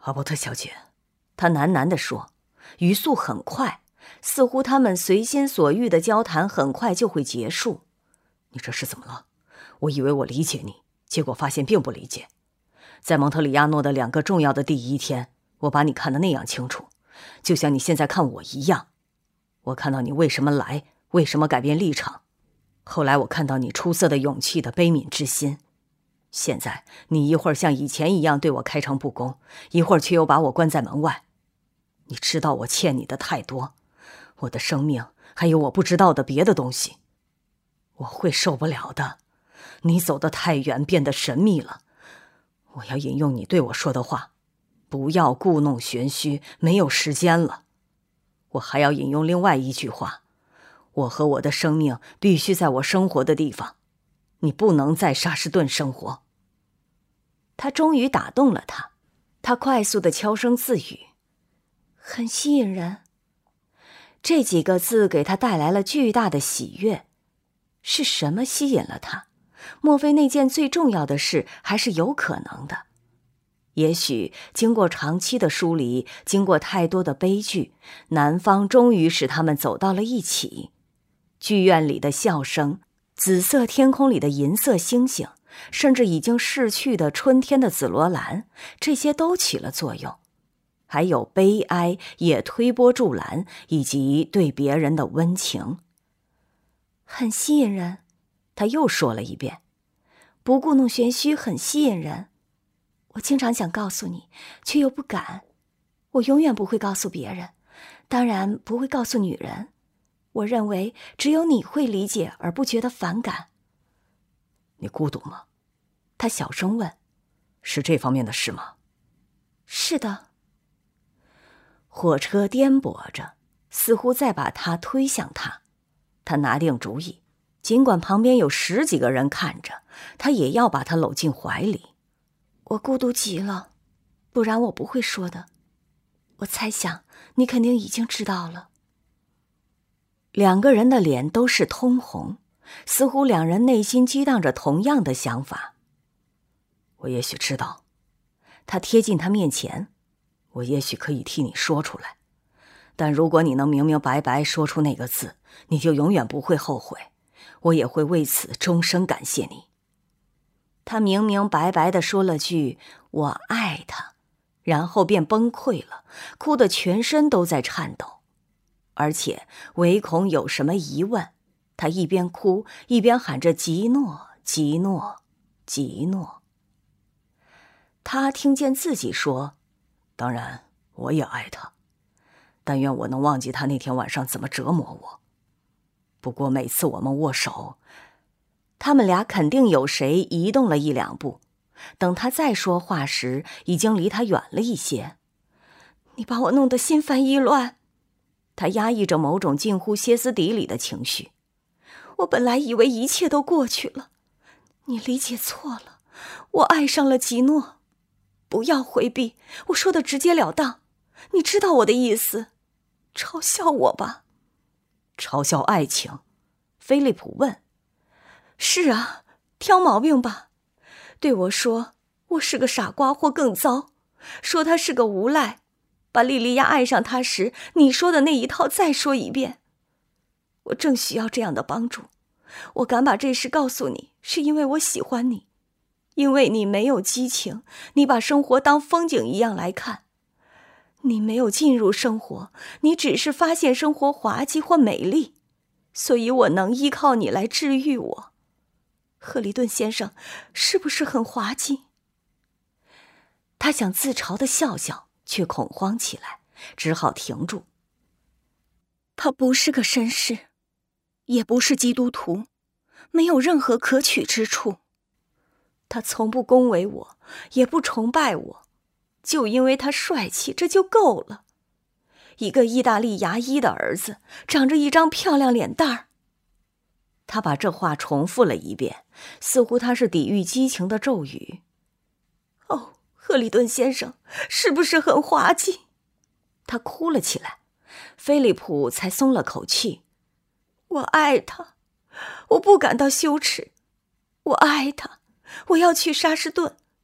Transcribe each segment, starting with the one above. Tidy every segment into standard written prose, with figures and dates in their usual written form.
阿伯特小姐，他喃喃地说，语速很快，似乎他们随心所欲的交谈很快就会结束。你这是怎么了？我以为我理解你，结果发现并不理解。在蒙特里亚诺的2个重要的第1天，我把你看得那样清楚，就像你现在看我一样。我看到你为什么来，为什么改变立场。后来我看到你出色的勇气的悲悯之心。现在你一会儿像以前一样对我开诚布公，一会儿却又把我关在门外。你知道我欠你的太多，我的生命，还有我不知道的别的东西。我会受不了的。你走得太远，变得神秘了。我要引用你对我说的话，不要故弄玄虚，没有时间了。我还要引用另外一句话，我和我的生命必须在我生活的地方，你不能在沙士顿生活。他终于打动了他，他快速地悄声自语，很吸引人。这几个字给他带来了巨大的喜悦。是什么吸引了他？莫非那件最重要的事还是有可能的？也许经过长期的疏离，经过太多的悲剧，南方终于使他们走到了一起。剧院里的笑声，紫色天空里的银色星星，甚至已经逝去的春天的紫罗兰，这些都起了作用。还有悲哀也推波助澜，以及对别人的温情。很吸引人，他又说了一遍，不故弄玄虚，很吸引人。我经常想告诉你，却又不敢。我永远不会告诉别人，当然不会告诉女人。我认为只有你会理解而不觉得反感。你孤独吗？他小声问。是这方面的事吗？是的。火车颠簸着，似乎在把他推向他。他拿定主意，尽管旁边有10几个人看着，他也要把他搂进怀里。我孤独极了，不然我不会说的。我猜想你肯定已经知道了。2个人的脸都是通红，似乎2人内心激荡着同样的想法。我也许知道。他贴近他面前，我也许可以替你说出来。但如果你能明明白白说出那个字，你就永远不会后悔，我也会为此终生感谢你。他明明白白地说了句我爱他，然后便崩溃了，哭得全身都在颤抖。而且唯恐有什么疑问，他一边哭一边喊着吉诺吉诺吉诺。他听见自己说，当然我也爱他，但愿我能忘记他那天晚上怎么折磨我。不过每次我们握手，他们俩肯定有谁移动了1、2步，等他再说话时，已经离他远了一些。你把我弄得心烦意乱。他压抑着某种近乎歇斯底里的情绪。我本来以为一切都过去了，你理解错了，我爱上了吉诺。不要回避，我说的直截了当，你知道我的意思。嘲笑我吧。嘲笑爱情？菲利普问。是啊，挑毛病吧。对我说我是个傻瓜或更糟，说他是个无赖。把莉莉娅爱上他时你说的那一套再说一遍。我正需要这样的帮助。我敢把这事告诉你，是因为我喜欢你，因为你没有激情，你把生活当风景一样来看。你没有进入生活，你只是发现生活滑稽或美丽，所以我能依靠你来治愈我。赫里顿先生，是不是很滑稽？他想自嘲地笑笑，却恐慌起来，只好停住。他不是个绅士，也不是基督徒，没有任何可取之处。他从不恭维我，也不崇拜我，就因为他帅气，这就够了。一个意大利牙医的儿子，长着一张漂亮脸蛋儿。他把这话重复了一遍，似乎他是抵御激情的咒语。哦，赫里顿先生，是不是很滑稽？他哭了起来，菲利普才松了口气。我爱他，我不感到羞耻。我爱他，我要去沙士顿。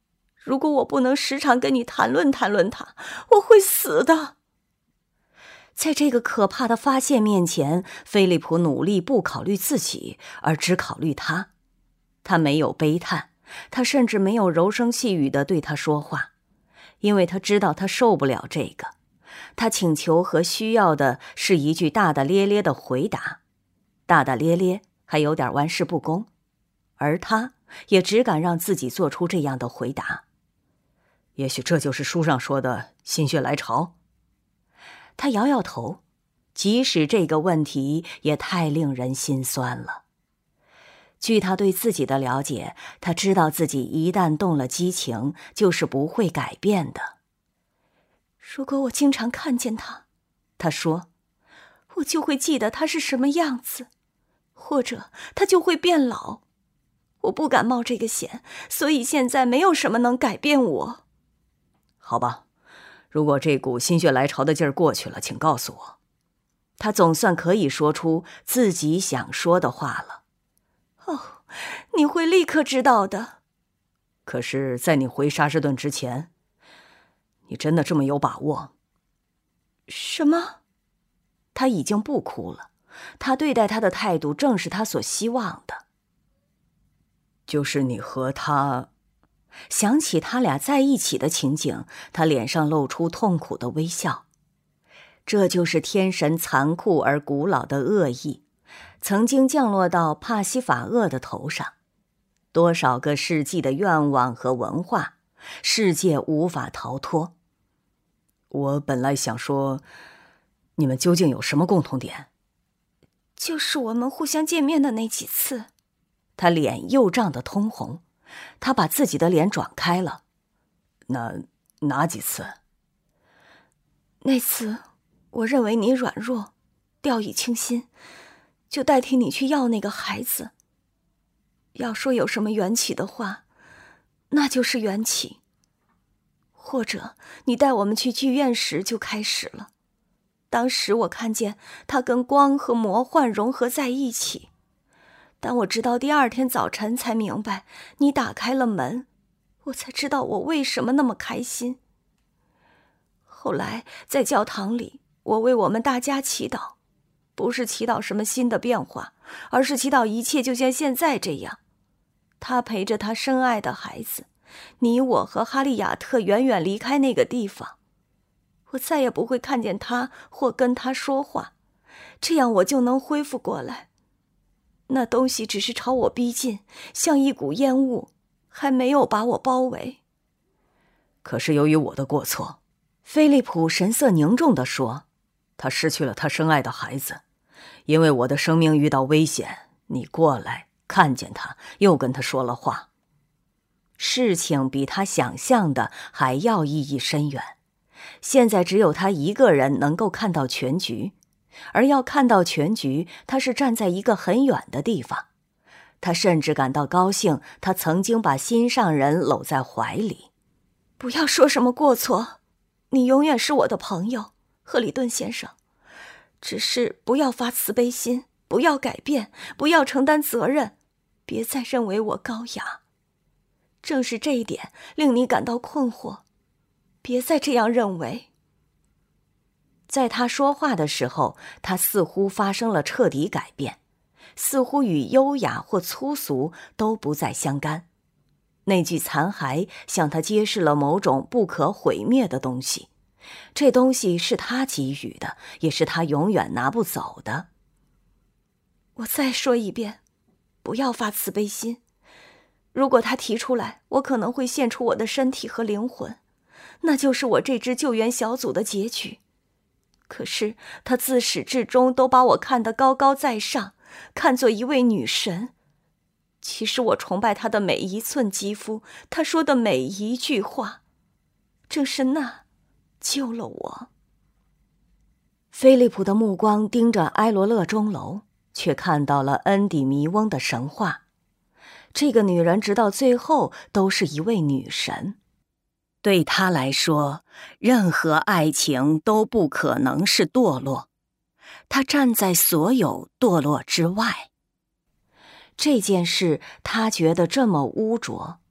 如果我不能时常跟你谈论谈论他，我会死的。在这个可怕的发现面前，菲利普努力不考虑自己，而只考虑他。他没有悲叹，他甚至没有柔声细语地对他说话，因为他知道他受不了这个。他请求和需要的是一句大大咧咧的回答，大大咧咧还有点玩世不恭，而他也只敢让自己做出这样的回答。也许这就是书上说的心血来潮。他摇摇头，即使这个问题也太令人心酸了。据他对自己的了解，他知道自己一旦动了激情，就是不会改变的。如果我经常看见他，他说，我就会记得他是什么样子，或者他就会变老。我不敢冒这个险，所以现在没有什么能改变我。好吧，如果这股心血来潮的劲儿过去了，请告诉我。他总算可以说出自己想说的话了。哦，你会立刻知道的。可是在你回沙士顿之前，你真的这么有把握？什么？他已经不哭了，他对待他的态度正是他所希望的。就是你和他。想起他俩在一起的情景，他脸上露出痛苦的微笑。这就是天神残酷而古老的恶意，曾经降落到帕西法厄的头上。多少个世纪的愿望和文化，世界无法逃脱。我本来想说，你们究竟有什么共同点？就是我们互相见面的那几次。他脸又涨得通红，他把自己的脸转开了。哪几次？那次我认为你软弱，掉以轻心，就代替你去要那个孩子。要说有什么缘起的话，那就是缘起。或者你带我们去剧院时就开始了。当时我看见它跟光和魔幻融合在一起，但我直到第二天早晨才明白，你打开了门，我才知道我为什么那么开心。后来在教堂里，我为我们大家祈祷，不是祈祷什么新的变化，而是祈祷一切就像现在这样。他陪着他深爱的孩子，你我和哈利亚特远远离开那个地方。我再也不会看见他或跟他说话，这样我就能恢复过来。那东西只是朝我逼近，像一股烟雾，还没有把我包围。可是由于我的过错，菲利普神色凝重地说，他失去了他深爱的孩子，因为我的生命遇到危险，你过来看见他，又跟他说了话。事情比他想象的还要意义深远。现在只有他一个人能够看到全局，而要看到全局，他是站在一个很远的地方。他甚至感到高兴，他曾经把心上人搂在怀里。不要说什么过错，你永远是我的朋友，赫里顿先生。只是不要发慈悲心，不要改变，不要承担责任，别再认为我高雅。正是这一点令你感到困惑，别再这样认为。在他说话的时候，他似乎发生了彻底改变，似乎与优雅或粗俗都不再相干。那具残骸向他揭示了某种不可毁灭的东西，这东西是他给予的，也是他永远拿不走的。我再说一遍，不要发慈悲心。如果他提出来，我可能会献出我的身体和灵魂，那就是我这支救援小组的结局。可是他自始至终都把我看得高高在上，看作一位女神。其实我崇拜他的每一寸肌肤，他说的每一句话，正是那救了我。菲利普的目光盯着埃罗勒钟楼，却看到了恩底弥翁的神话。这个女人直到最后都是一位女神。对她来说，任何爱情都不可能是堕落。她站在所有堕落之外。这件事她觉得这么污浊，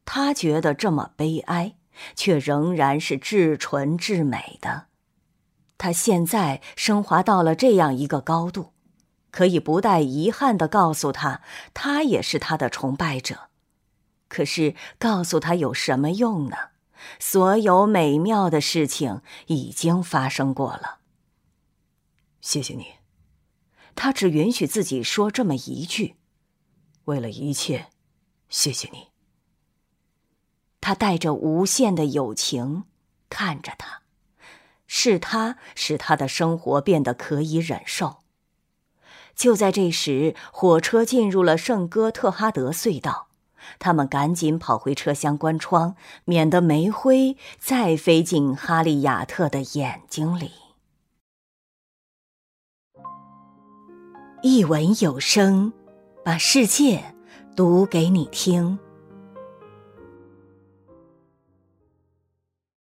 他觉得这么悲哀，却仍然是至纯至美的。他现在升华到了这样一个高度，可以不带遗憾地告诉他，他也是他的崇拜者。可是告诉他有什么用呢？所有美妙的事情已经发生过了。 谢谢你。 他只允许自己说这么一句， 为了一切，谢谢你。 他带着无限的友情看着他，是他使他的生活变得可以忍受。就在这时，火车进入了圣哥特哈德隧道，他们赶紧跑回车厢关窗，免得煤灰再飞进哈利亚特的眼睛里。一文有声，把世界读给你听。